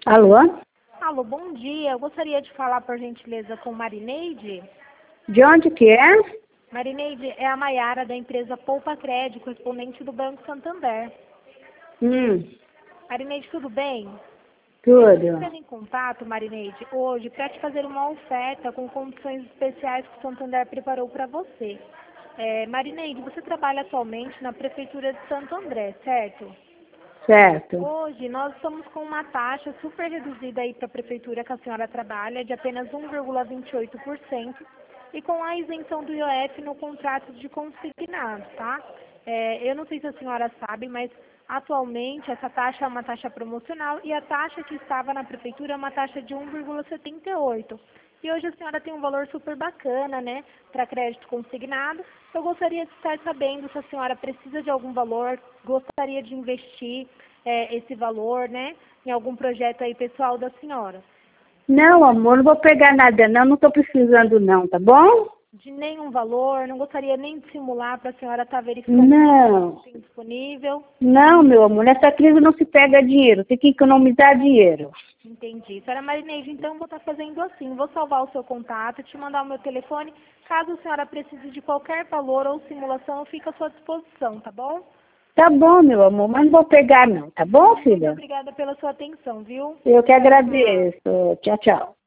Alô? Alô, bom dia. Eu gostaria de falar, por gentileza, com Marineide. De onde que é? Marineide é a Maiara da empresa Poupa Crédito, correspondente do Banco Santander. Hum, Marineide, tudo bem? Eu estou tudo. entrando em contato, Marineide, hoje para te fazer uma oferta com condições especiais que o Santander preparou para você. Marineide, você trabalha atualmente na Prefeitura de Santo André, certo? Certo. Hoje nós estamos com uma taxa super reduzida aí para a prefeitura que a senhora trabalha, de apenas 1,28% e com a isenção do IOF no contrato de consignado, tá? Eu não sei se a senhora sabe, mas atualmente essa taxa é uma taxa promocional e a taxa que estava na prefeitura é uma taxa de 1,78%. E hoje a senhora tem um valor super bacana, né, para crédito consignado. Eu gostaria de estar sabendo se a senhora precisa de algum valor, gostaria de investir esse valor, né, em algum projeto aí pessoal da senhora. Não, amor, não vou pegar nada não, não estou precisando não, tá bom? De nenhum valor, não gostaria nem de simular para a senhora estar verificando Não, se tem disponível. não, meu amor, nessa crise não se pega dinheiro, tem que economizar dinheiro. Entendi. Senhora Marineide, então vou estar fazendo assim, vou salvar o seu contato, te mandar o meu telefone. Caso a senhora precise de qualquer valor ou simulação, eu fico à sua disposição, tá bom? Tá bom, meu amor, mas não vou pegar não, tá bom, Muito filha? obrigada pela sua atenção, viu? Eu que agradeço. Tchau, tchau.